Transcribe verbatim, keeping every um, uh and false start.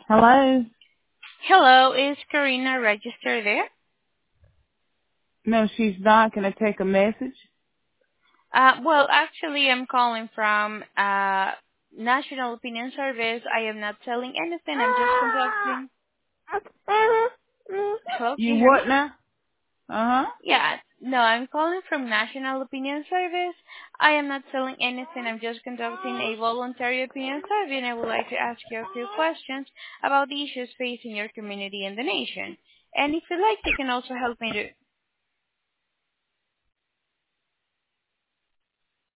Hello? Hello, is Karina registered there? No, she's not. Can I take a message? Uh, well, actually, I'm calling from uh, National Opinion Service. I am not selling anything. I'm just conducting. Hello, can You you hear me? what now? Uh-huh. Yeah. No, I'm calling from National Opinion Service. I am not selling anything. I'm just conducting a voluntary opinion survey, and I would like to ask you a few questions about the issues facing your community and the nation. And if you like, you can also help me to